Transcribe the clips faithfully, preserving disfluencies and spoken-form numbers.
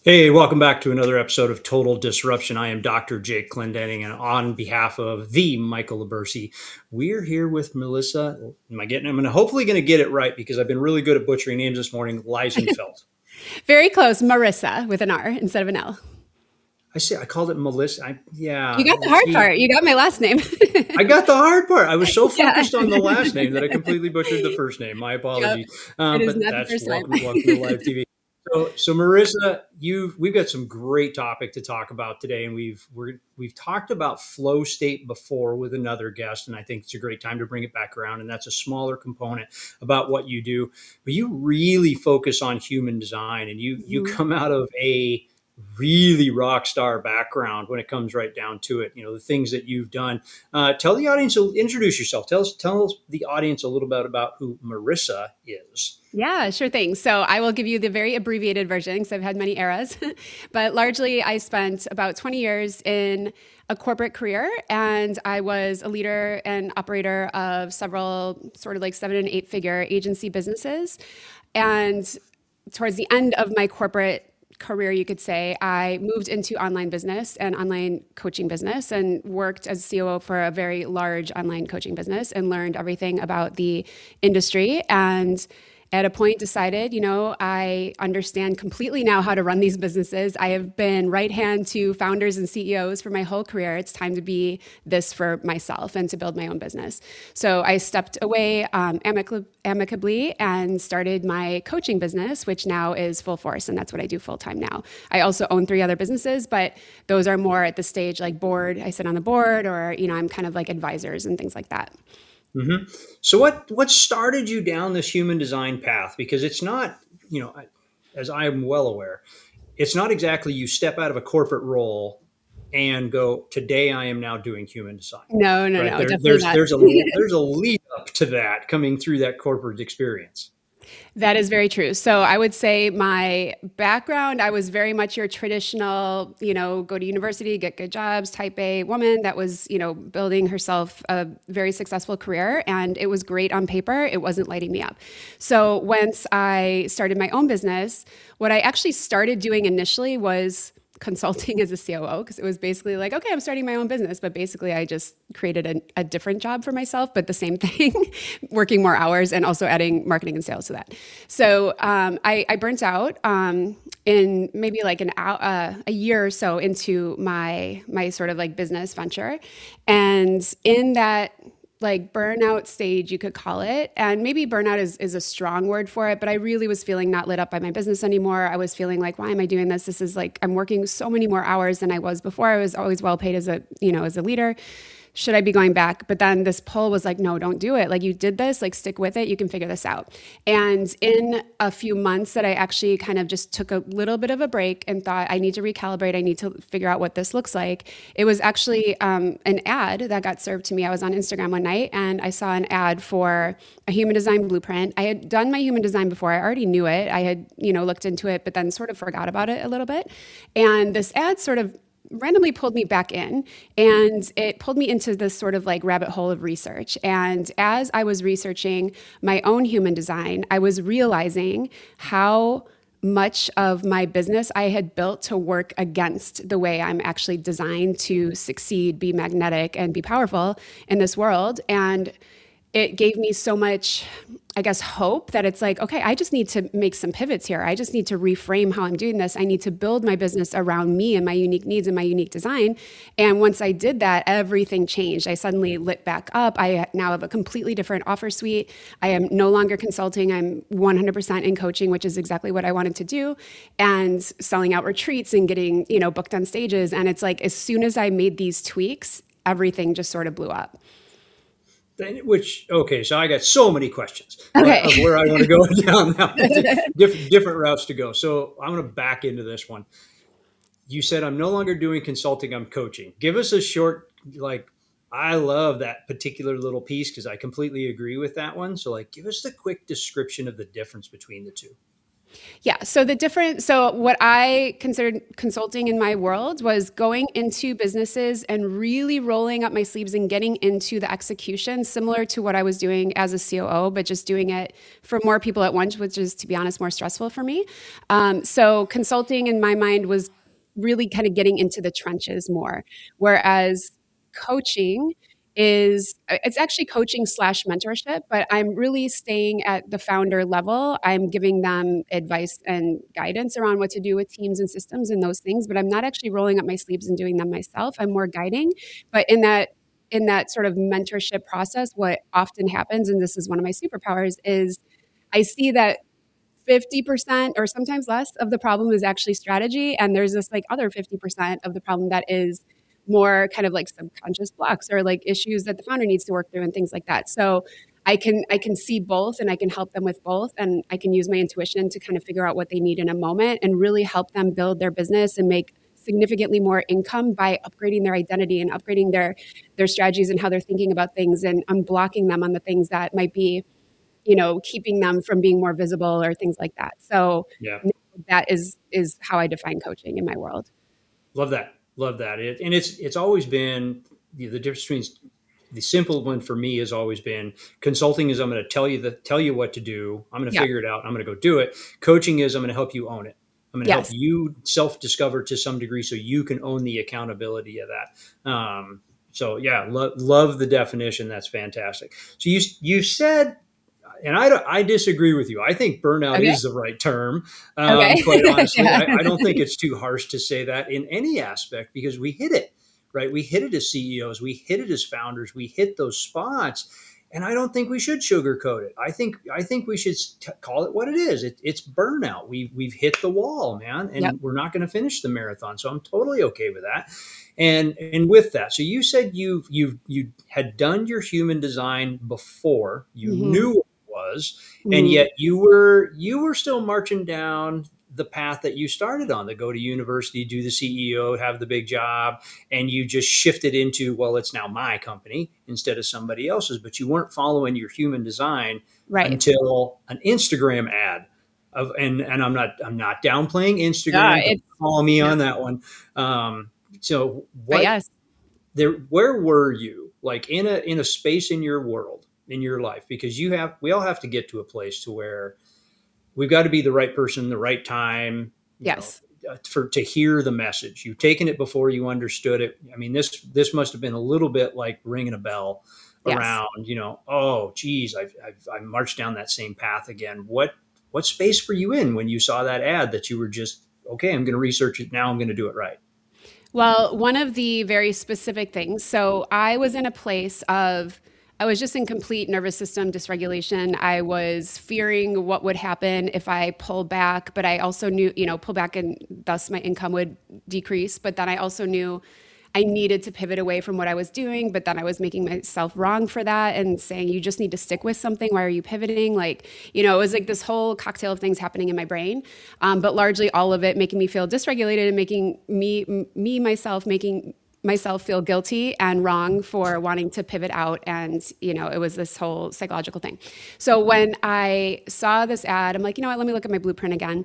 Hey, welcome back to another episode of Total Disruption. I am Doctor Jake Clendenning, and on behalf of the Michael Labersi, we're here with Melissa. Am I getting? I'm going to hopefully going to get it right because I've been really good at butchering names this morning. Leisenfeld. Very close. Marissa with an R instead of an L. I say I called it Melissa. I, You yeah, got the hard see, part. You got my last name. I got the hard part. I was so Yeah. focused on the last name that I completely butchered the first name. My Yep. apologies. It Um, is but not the that's first time. welcome, welcome to live T V. So, so Marissa, you we've got some great topic to talk about today, and we've we're, we've talked about flow state before with another guest, and I think it's a great time to bring it back around. And that's a smaller component about what you do, but you really focus on human design, and you you Mhm. come out of a really rock star background when it comes right down to it. You know the things that you've done. Uh, tell the audience, introduce yourself. Tell us, tell the audience a little bit about who Marissa is. Yeah, sure thing. So I will give you the very abbreviated version because I've had many eras. But largely, I spent about twenty years in a corporate career, and I was a leader and operator of several sort of like seven and eight figure agency businesses. And towards the end of my corporate career, you could say, I moved into online business and online coaching business and worked as C O O for a very large online coaching business and learned everything about the industry. And at a point decided, you know, I understand completely now how to run these businesses. I have been right hand to founders and C E Os for my whole career. It's time to be this for myself and to build my own business. So I stepped away um, amicably, amicably and started my coaching business, which now is full force. And that's what I do full time now. I also own three other businesses, but those are more at the stage like board. I sit on the board, or, you know, I'm kind of like advisors and things like that. Mm-hmm. So what what started you down this human design path? Because it's not, you know, as I am well aware, it's not exactly you step out of a corporate role and go, today I am now doing human design, No, no, right? no, There, definitely there's not. there's a there's a lead up to that coming through that corporate experience. That is very true. So I would say my background, I was very much your traditional, you know, go to university, get good jobs, type A woman that was, you know, building herself a very successful career. And it was great on paper. It wasn't lighting me up. So once I started my own business, what I actually started doing initially was consulting as a C O O because it was basically like, okay, I'm starting my own business. But basically, I just created a, a different job for myself, but the same thing, working more hours and also adding marketing and sales to that. So um, I, I burnt out um, in maybe like an uh, a year or so into my my sort of like business venture, and in that like burnout stage, you could call it. And maybe burnout is, is a strong word for it, but I really was feeling not lit up by my business anymore. I was feeling like, why am I doing this? This is like, I'm working so many more hours than I was before. I was always well paid as a, you know, as a leader. Should I be going back? But then this pull was like, no, don't do it. Like you did this, like stick with it. You can figure this out. And in a few months that I actually kind of just took a little bit of a break and thought, I need to recalibrate. I need to figure out what this looks like. It was actually um, an ad that got served to me. I was on Instagram one night and I saw an ad for a human design blueprint. I had done my human design before. I already knew it. I had, you know, looked into it, but then sort of forgot about it a little bit. And this ad sort of randomly pulled me back in, and it pulled me into this sort of like rabbit hole of research. And as I was researching my own human design, I was realizing how much of my business I had built to work against the way I'm actually designed to succeed, be magnetic, and be powerful in this world. And it gave me so much, I guess, hope that it's like, okay, I just need to make some pivots here. I just need to reframe how I'm doing this. I need to build my business around me and my unique needs and my unique design. And once I did that, everything changed. I suddenly lit back up. I now have a completely different offer suite. I am no longer consulting. I'm one hundred percent in coaching, which is exactly what I wanted to do, and selling out retreats and getting, you know, booked on stages. And it's like, as soon as I made these tweaks, everything just sort of blew up. Which okay, so I got so many questions uh, Okay. of where I want to go down now. different different routes to go. So I'm going to back into this one. You said I'm no longer doing consulting, I'm coaching. Give us a short, like, I love that particular little piece because I completely agree with that one. So, like, give us the quick description of the difference between the two. Yeah. So the different, so what I considered consulting in my world was going into businesses and really rolling up my sleeves and getting into the execution, similar to what I was doing as a C O O, but just doing it for more people at once, which is, to be honest, more stressful for me. Um, so consulting in my mind was really kind of getting into the trenches more, whereas coaching is it's actually coaching slash mentorship, but I'm really staying at the founder level. I'm giving them advice and guidance around what to do with teams and systems and those things, but I'm not actually rolling up my sleeves and doing them myself. I'm more guiding. But in that in that sort of mentorship process, what often happens, and this is one of my superpowers, is I see that fifty percent or sometimes less of the problem is actually strategy. And there's this like other fifty percent of the problem that is more kind of like subconscious blocks or like issues that the founder needs to work through and things like that. So I can I can see both and I can help them with both, and I can use my intuition to kind of figure out what they need in a moment and really help them build their business and make significantly more income by upgrading their identity and upgrading their their strategies and how they're thinking about things and unblocking them on the things that might be, you know, keeping them from being more visible or things like that. So Yeah. that is is how I define coaching in my world. Love that. Love that. It, and it's it's always been the, the difference between the simple one for me has always been consulting is I'm going to tell you the tell you what to do. I'm going to Yeah. figure it out. I'm going to go do it. Coaching is I'm going to help you own it. I'm going to help Yes. you self-discover to some degree so you can own the accountability of that. Um, so yeah, lo- love the definition. That's fantastic. So you you said, and I, don't- I disagree with you. I think burnout Okay. is the right term. Um, Okay. quite honestly, Yeah. I, I don't think it's too harsh to say that in any aspect because we hit it, right? We hit it as C E Os, we hit it as founders, we hit those spots, and I don't think we should sugarcoat it. I think I think we should t- call it what it is. It, it's burnout. We we've hit the wall, man, Yep. and we're not going to finish the marathon. So I'm totally okay with that. And and with that, so you said you you you had done your human design before. You Mm-hmm. knew was, and Mm-hmm. yet you were you were still marching down the path that you started on, to go to university, do the C E O, have the big job, and you just shifted into, well, it's now my company instead of somebody else's, but you weren't following your human design Right. until an Instagram ad of, and and I'm not I'm not downplaying Yeah. Instagram. Don't It's call me yeah. on that one. Um, so But what yes. there where were you, like in a in a space in your world, in your life, because you have we all have to get to a place to where we've got to be the right person, the right time, you know, Yes. uh, for to hear the message. You've taken it before you understood it. I mean, this this must have been a little bit like ringing a bell Yes. around, you know, oh geez, I've, I've I marched down that same path again. What what space were you in when you saw that ad that you were just, okay, I'm going to research it now, I'm going to do it right? Well, one of the very specific things. So I was in a place of, I was just in complete nervous system dysregulation. I was fearing what would happen if I pull back, but I also knew, you know, pull back and thus my income would decrease. But then I also knew I needed to pivot away from what I was doing, but then I was making myself wrong for that and saying, you just need to stick with something. Why are you pivoting? Like, you know, it was like this whole cocktail of things happening in my brain. Um, but largely all of it making me feel dysregulated and making me, me, myself, making myself feel guilty and wrong for wanting to pivot out. And, you know, it was this whole psychological thing. So when I saw this ad, I'm like, you know what, let me look at my blueprint again.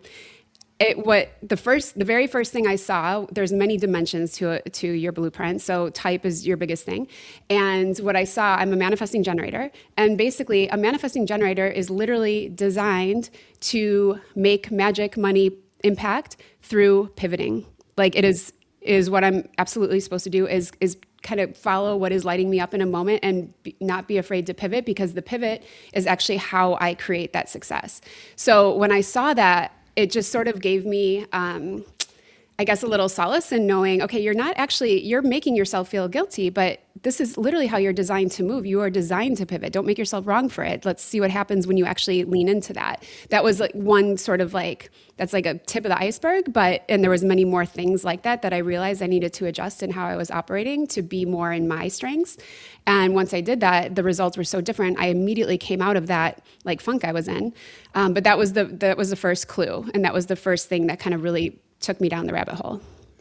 It what the first the very first thing I saw, there's many dimensions to to your blueprint. So type is your biggest thing. And what I saw, I'm a manifesting generator. And basically a manifesting generator is literally designed to make magic money impact through pivoting. Like it is is what I'm absolutely supposed to do is is kind of follow what is lighting me up in a moment and be, not be afraid to pivot, because the pivot is actually how I create that success. So when I saw that, it just sort of gave me, um, I guess, a little solace in knowing, okay, you're not actually, you're making yourself feel guilty, but this is literally how you're designed to move. You are designed to pivot. Don't make yourself wrong for it. Let's see what happens when you actually lean into that. That was like one sort of like, that's like a tip of the iceberg, but, and there was many more things like that that I realized I needed to adjust in how I was operating to be more in my strengths. And once I did that, the results were so different. I immediately came out of that like funk I was in. Um, but that was the, that was the first clue. And that was the first thing that kind of really took me down the rabbit hole.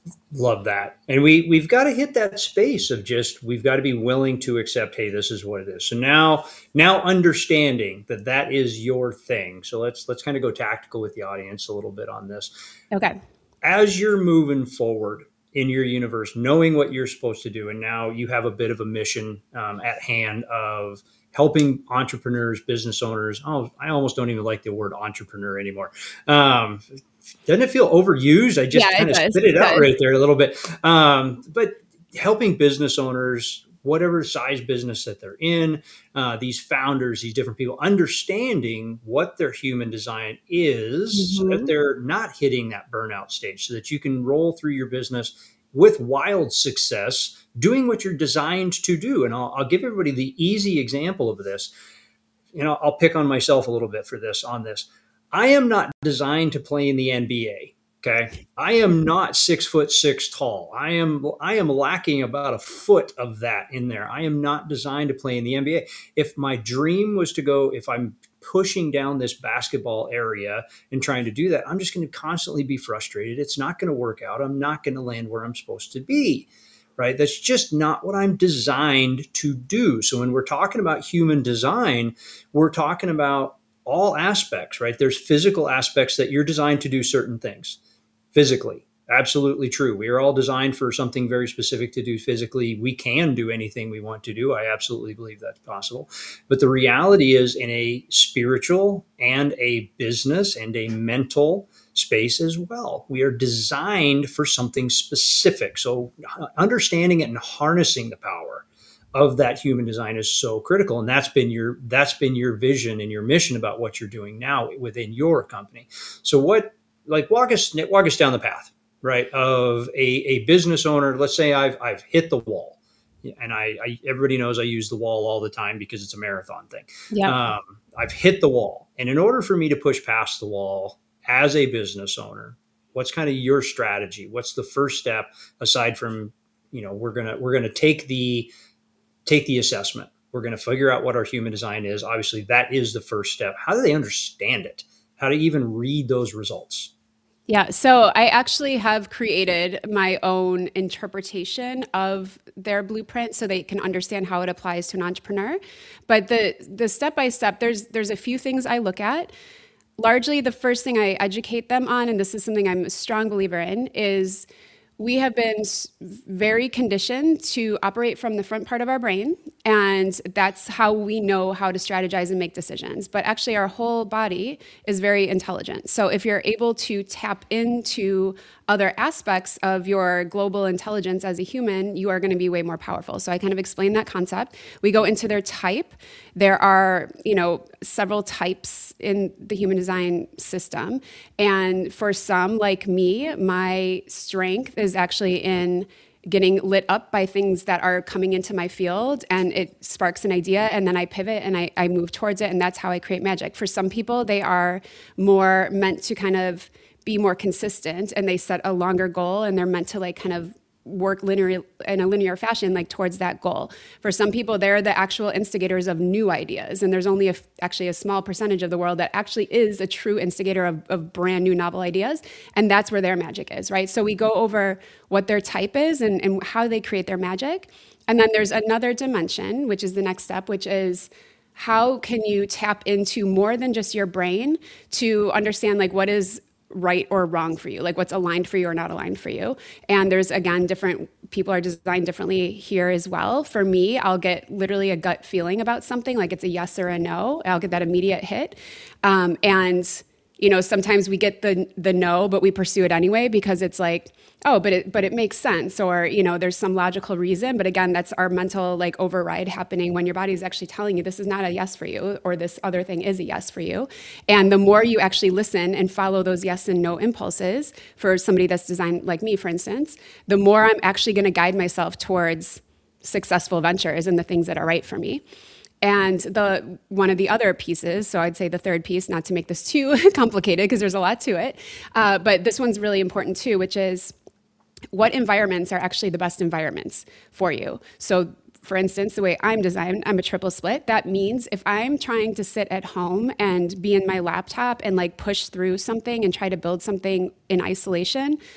Love that. And we we've got to hit that space of just we've got to be willing to accept, hey, this is what it is. So now now understanding that that is your thing. So let's let's kind of go tactical with the audience a little bit on this. Okay. As you're moving forward in your universe, knowing what you're supposed to do, and now you have a bit of a mission um, at hand of helping entrepreneurs, business owners. Oh, I almost don't even like the word entrepreneur anymore. Um, doesn't it feel overused? I Yeah, just it kind of does. spit it It out does. right there a little bit. Um, but helping business owners, whatever size business that they're in, uh, these founders, these different people, understanding what their human design is so that Mhm. they're not hitting that burnout stage, so that you can roll through your business with wild success, doing what you're designed to do. And I'll, I'll give everybody the easy example of this. You know, I'll pick on myself a little bit for this on this. I am not designed to play in the N B A. Okay. I am not six foot six tall. I am I am lacking about a foot of that in there. I am not designed to play in the N B A. If my dream was to go, if I'm pushing down this basketball area and trying to do that, I'm just going to constantly be frustrated. It's not going to work out. I'm not going to land where I'm supposed to be. Right? That's just not what I'm designed to do. So when we're talking about human design, we're talking about all aspects, right? There's physical aspects that you're designed to do certain things physically. Absolutely true. We are all designed for something very specific to do physically. We can do anything we want to do. I absolutely believe that's possible. But the reality is, in a spiritual and a business and a mental space as well, we are designed for something specific. So, understanding it and harnessing the power of that human design is so critical, and that's been your that's been your vision and your mission about what you're doing now within your company. So what, like, walk us walk us down the path, right, of a, a business owner. Let's say I've I've hit the wall, and I, I everybody knows I use the wall all the time because it's a marathon thing. Yep. um, I've hit the wall, and in order for me to push past the wall as a business owner, what's kind of your strategy? What's the first step, aside from, you know, we're gonna we're gonna take the take the assessment. We're going to figure out what our human design is. Obviously, that is the first step. How do they understand it? How to even read those results? Yeah, so I actually have created my own interpretation of their blueprint so they can understand how it applies to an entrepreneur. But the the step by step, there's there's a few things I look at. Largely, the first thing I educate them on, and this is something I'm a strong believer in, is we have been very conditioned to operate from the front part of our brain, and that's how we know how to strategize and make decisions. But actually, our whole body is very intelligent. So if you're able to tap into other aspects of your global intelligence as a human, you are going to be way more powerful. So I kind of explain that concept. We go into their type. There are, you know, several types in the human design system. And for some, like me, my strength is actually in getting lit up by things that are coming into my field, and it sparks an idea, and then I pivot and I, I move towards it, and that's how I create magic. For some people, they are more meant to kind of be more consistent, and they set a longer goal, and they're meant to like kind of work linear in a linear fashion, like towards that goal. For some people, they're the actual instigators of new ideas, and there's only a, actually a small percentage of the world that actually is a true instigator of, of brand new novel ideas, and that's where their magic is, right? So we go over what their type is and, and how they create their magic, and then there's another dimension, which is the next step, which is how can you tap into more than just your brain to understand like what is right or wrong for you, like what's aligned for you or not aligned for you. And there's, again, different people are designed differently here as well. For me, I'll get literally a gut feeling about something, like it's a yes or a no. I'll get that immediate hit. Um, and you know, sometimes we get the the no, but we pursue it anyway because it's like, oh, but it but it makes sense, or you know, there's some logical reason. But again, that's our mental like override happening when your body is actually telling you this is not a yes for you, or this other thing is a yes for you. And the more you actually listen and follow those yes and no impulses, for somebody that's designed like me, for instance, the more I'm actually going to guide myself towards successful ventures and the things that are right for me. And the one of the other pieces, so I'd say the third piece, not to make this too complicated because there's a lot to it, uh, but this one's really important too, which is what environments are actually the best environments for you. So for instance, the way I'm designed, I'm a triple split. That means if I'm trying to sit at home and be in my laptop and like push through something and try to build something in isolation,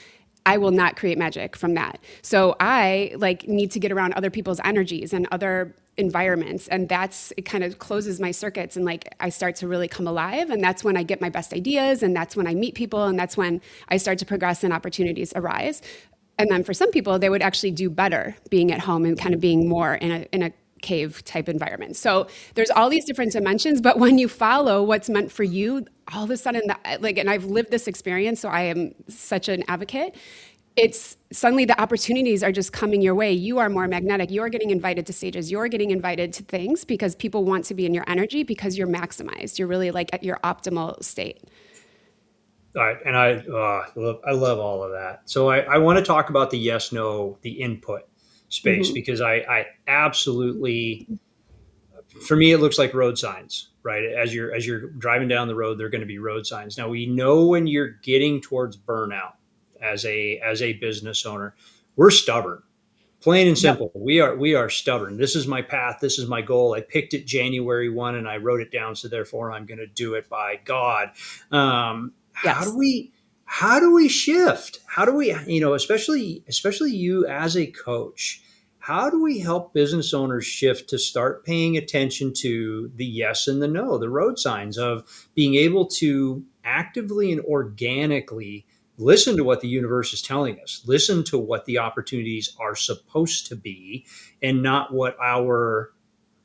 I will not create magic from that. So I like need to get around other people's energies and other environments. And that's, it kind of closes my circuits and like I start to really come alive. And that's when I get my best ideas. And that's when I meet people. And that's when I start to progress and opportunities arise. And then for some people, they would actually do better being at home and kind of being more in a, in a cave type environment. So there's all these different dimensions, but when you follow what's meant for you, all of a sudden, that, like, and I've lived this experience, so I am such an advocate. It's suddenly the opportunities are just coming your way. You are more magnetic. You're getting invited to stages. You're getting invited to things because people want to be in your energy because you're maximized. You're really like at your optimal state. All right, and I uh, love I love all of that. So I, I want to talk about the yes, no, the input space Mm-hmm. because I, I absolutely, for me, it looks like road signs, right? As you're as you're driving down the road, there are going to be road signs. Now we know when you're getting towards burnout as a as a business owner, we're stubborn. Plain and Yep. simple. We are we are stubborn. This is my path. This is my goal. I picked it January first and I wrote it down. So therefore I'm going to do it by God. Um, how do Yes. we how do we shift? How do we, you know, especially especially you as a coach, how do we help business owners shift to start paying attention to the yes and the no, the road signs of being able to actively and organically listen to what the universe is telling us, listen to what the opportunities are supposed to be, and not what our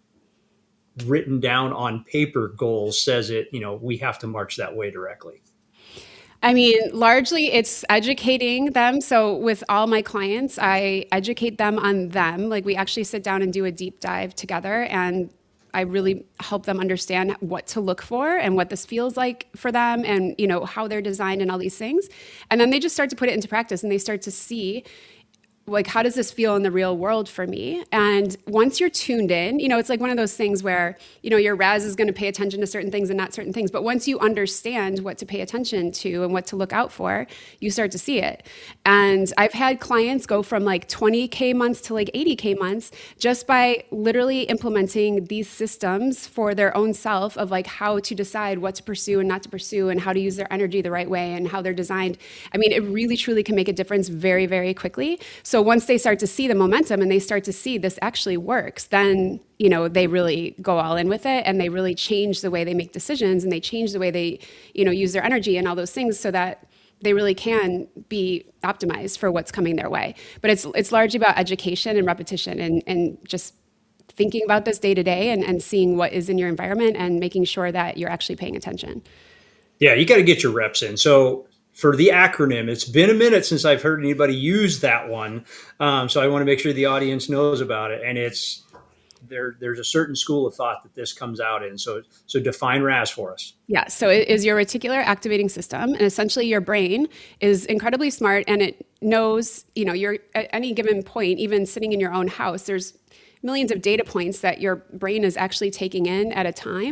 written down on paper goals says it, you know, we have to march that way directly. I mean, largely it's educating them. So with all my clients, I educate them on them. Like we actually sit down and do a deep dive together and I really help them understand what to look for and what this feels like for them and, you know, how they're designed and all these things. And then they just start to put it into practice and they start to see like, how does this feel in the real world for me? And once you're tuned in, you know, it's like one of those things where, you know, your Raz is going to pay attention to certain things and not certain things. But once you understand what to pay attention to and what to look out for, you start to see it. And I've had clients go from like twenty K months to like eighty K months just by literally implementing these systems for their own self of like how to decide what to pursue and not to pursue and how to use their energy the right way and how they're designed. I mean, it really truly can make a difference very, very quickly. So once they start to see the momentum and they start to see this actually works, then, you know, they really go all in with it and they really change the way they make decisions and they change the way they, you know, use their energy and all those things so that they really can be optimized for what's coming their way. But it's it's largely about education and repetition and, and just thinking about this day to day and, and seeing what is in your environment and making sure that you're actually paying attention. Yeah, you got to get your reps in. So for the acronym, it's been a minute since I've heard anybody use that one. Um, so I want to make sure the audience knows about it. And it's there. There's a certain school of thought that this comes out in. So so define R A S for us. Yeah, so it is your reticular activating system, and essentially your brain is incredibly smart, and it knows, you know, you're at any given point, even sitting in your own house, there's millions of data points that your brain is actually taking in at a time.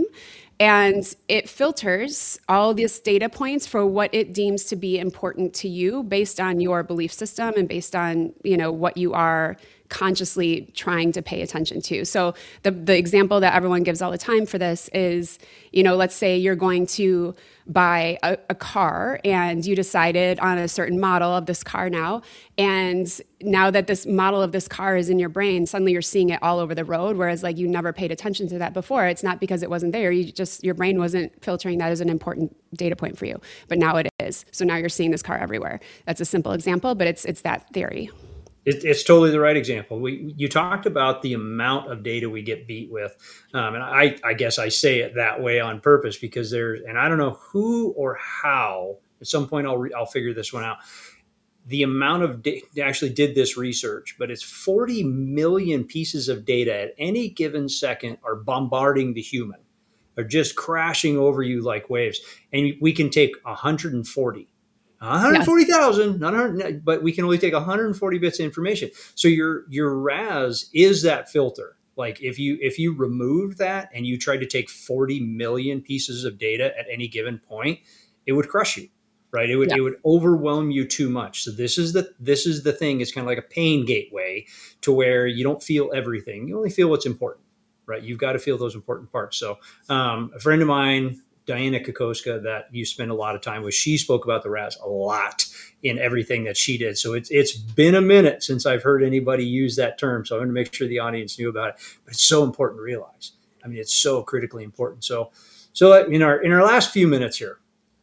And it filters all these data points for what it deems to be important to you based on your belief system and based on, you know, what you are consciously trying to pay attention to. So the the example that everyone gives all the time for this is, you know, let's say you're going to buy a, a car and you decided on a certain model of this car now. And now that this model of this car is in your brain, suddenly you're seeing it all over the road. Whereas like you never paid attention to that before. It's not because it wasn't there. You just, your brain wasn't filtering that as an important data point for you, but now it is. So now you're seeing this car everywhere. That's a simple example, but it's, it's that theory. It, it's totally the right example. We you talked about the amount of data we get beat with, um, and I, I guess I say it that way on purpose because there's, and I don't know who or how. At some point, I'll re, I'll figure this one out. The amount of da- actually did this research, but it's forty million pieces of data at any given second are bombarding the human, are just crashing over you like waves, and we can take one hundred forty. Yes. one hundred forty thousand, not one hundred, but we can only take one hundred forty bits of information. So your your R A S is that filter. Like if you if you removed that and you tried to take forty million pieces of data at any given point, it would crush you, right? It would Yeah. it would overwhelm you too much. So this is the this is the thing. It's kind of like a pain gateway to where you don't feel everything. You only feel what's important, right? You've got to feel those important parts. So um, a friend of mine Diana Kokoska that you spend a lot of time with. She spoke about the R A S a lot in everything that she did. So it's it's been a minute since I've heard anybody use that term. So I want to make sure the audience knew about it. But it's so important to realize. I mean, it's so critically important. So so in our in our last few minutes here,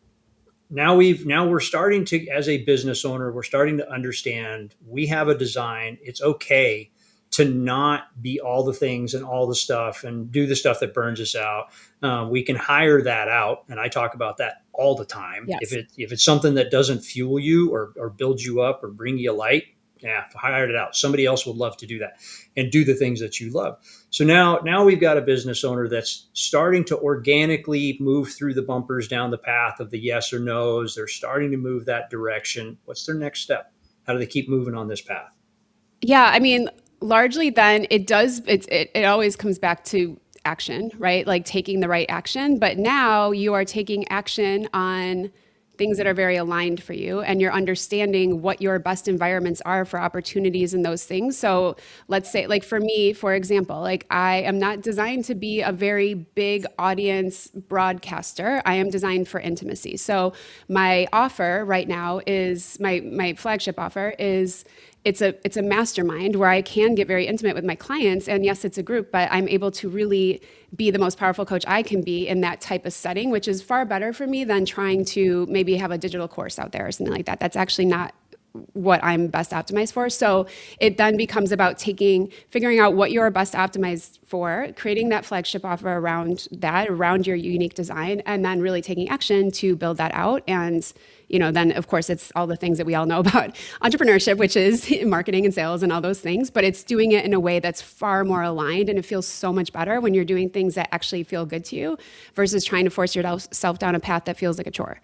now we've now we're starting to, as a business owner, we're starting to understand we have a design. It's okay to not be all the things and all the stuff and do the stuff that burns us out. Um, we can hire that out, and I talk about that all the time. Yes. If it if it's something that doesn't fuel you or or build you up or bring you light, yeah, hire it out. Somebody else would love to do that and do the things that you love. So now now we've got a business owner that's starting to organically move through the bumpers down the path of the yes or no's. They're starting to move that direction. What's their next step? How do they keep moving on this path? Yeah, I mean, largely then it does, it, it, it always comes back to action, right? Like taking the right action. But now you are taking action on things that are very aligned for you, and you're understanding what your best environments are for opportunities and those things. So let's say, like for me, for example, like I am not designed to be a very big audience broadcaster. I am designed for intimacy. So my offer right now is, my my flagship offer is, it's a it's a mastermind where I can get very intimate with my clients. And yes, it's a group, but I'm able to really be the most powerful coach I can be in that type of setting, which is far better for me than trying to maybe have a digital course out there or something like that. That's actually not what I'm best optimized for. So it then becomes about taking, figuring out what you're best optimized for, creating that flagship offer around that, around your unique design, and then really taking action to build that out. And, you know, then of course it's all the things that we all know about entrepreneurship, which is marketing and sales and all those things, but it's doing it in a way that's far more aligned. And it feels so much better when you're doing things that actually feel good to you versus trying to force yourself down a path that feels like a chore.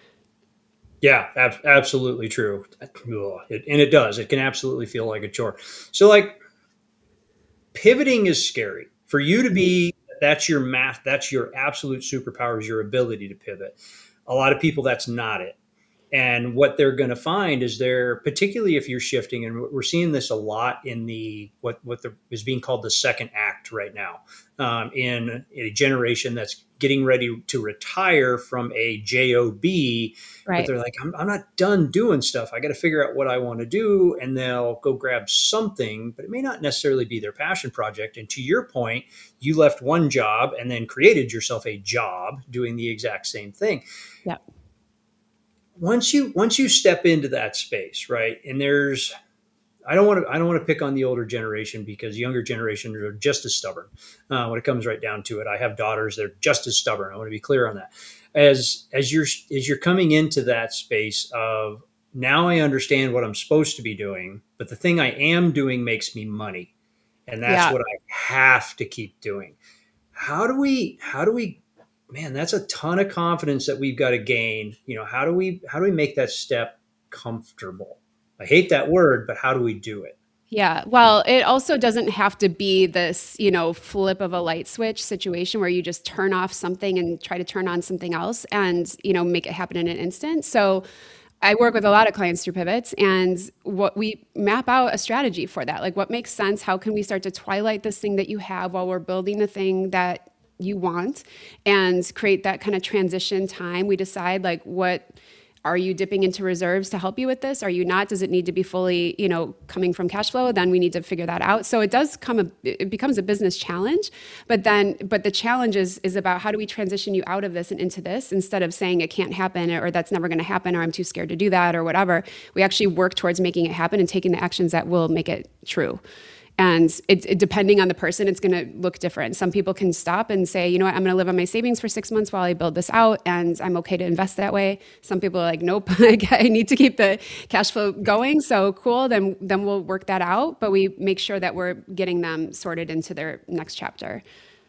Yeah, ab- absolutely true. It, and it does. It can absolutely feel like a chore. So, like, pivoting is scary. For you to be, that's your math, that's your absolute superpower, is your ability to pivot. A lot of people, that's not it. And what they're going to find is they're, particularly if you're shifting, and we're seeing this a lot in the what what the, is being called the second act right now, um, in a generation that's getting ready to retire from a job, Right. but they're like, I'm, I'm not done doing stuff. I got to figure out what I want to do, and they'll go grab something, but it may not necessarily be their passion project. And to your point, you left one job and then created yourself a job doing the exact same thing. Yeah. Once you once you step into that space, right? And there's, I don't want to I don't want to pick on the older generation, because younger generations are just as stubborn uh, when it comes right down to it. I have daughters; they're just as stubborn. I want to be clear on that. As as you're as you're coming into that space of, now I understand what I'm supposed to be doing, but the thing I am doing makes me money, and that's Yeah. what I have to keep doing. How do we how do we man, that's a ton of confidence that we've got to gain. You know, how do we how do we make that step comfortable? I hate that word, but how do we do it? Yeah. Well, it also doesn't have to be this, you know, flip of a light switch situation where you just turn off something and try to turn on something else and, you know, make it happen in an instant. So I work with a lot of clients through pivots, and what we map out a strategy for that. Like, what makes sense? How can we start to twilight this thing that you have while we're building the thing that you want, and create that kind of transition time? We decide, like, what are you dipping into reserves to help you with this? Are you not? Does it need to be fully, you know, coming from cash flow? Then we need to figure that out. So it does come, a, it becomes a business challenge, but then, but the challenge is, is about how do we transition you out of this and into this, instead of saying it can't happen, or that's never going to happen, or I'm too scared to do that, or whatever. We actually work towards making it happen and taking the actions that will make it true. And it, it, depending on the person, it's going to look different. Some people can stop and say, you know what, I'm going to live on my savings for six months while I build this out, and I'm okay to invest that way. Some people are like, nope, I need to keep the cash flow going. So cool, then then we'll work that out. But we make sure that we're getting them sorted into their next chapter.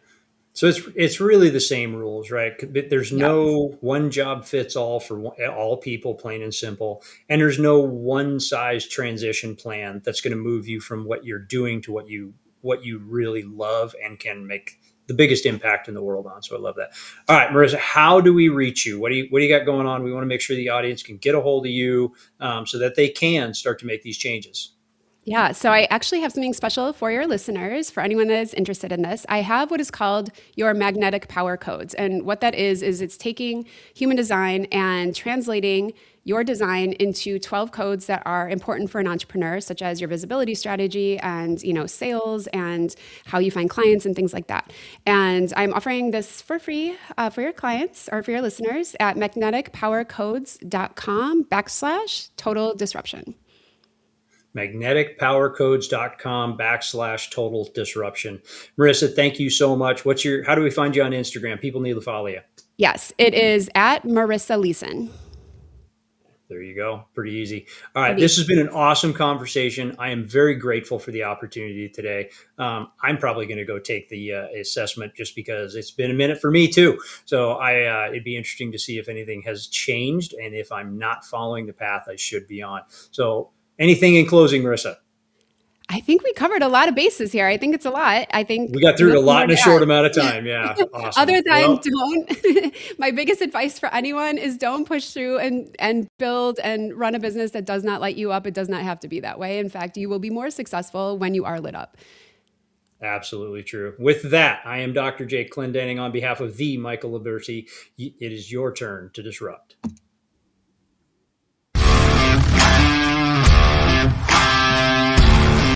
So it's it's really the same rules, right? There's Yeah. no one job fits all for all people, plain and simple. And there's no one size transition plan that's going to move you from what you're doing to what you what you really love and can make the biggest impact in the world on. So I love that. All right, Marissa, how do we reach you? What do you what do you got going on? We want to make sure the audience can get a hold of you, um, so that they can start to make these changes. Yeah, so I actually have something special for your listeners, for anyone that is interested in this. I have what is called your magnetic power codes. And what that is, is it's taking human design and translating your design into twelve codes that are important for an entrepreneur, such as your visibility strategy and, you know, sales and how you find clients and things like that. And I'm offering this for free uh, for your clients or for your listeners at magnetic power codes dot com backslash total disruption. magnetic power codes dot com backslash total disruption. Marissa, thank you so much. What's your, how do we find you on Instagram? People need to follow you. Yes, it is at Marissa Leeson. There you go. Pretty easy. All right. Pretty. This has been an awesome conversation. I am very grateful for the opportunity today. Um, I'm probably going to go take the uh, assessment just because it's been a minute for me too. So I, uh, it'd be interesting to see if anything has changed and if I'm not following the path I should be on. So anything in closing, Marissa? I think we covered a lot of bases here. I think it's a lot. I think We got through it a lot in a short add. amount of time. Yeah. Awesome. Other than Well, don't, my biggest advice for anyone is don't push through and, and build and run a business that does not light you up. It does not have to be that way. In fact, you will be more successful when you are lit up. absolutely true. With that, I am Doctor Jake Clendenning on behalf of the Michael Liberty. It is your turn to disrupt.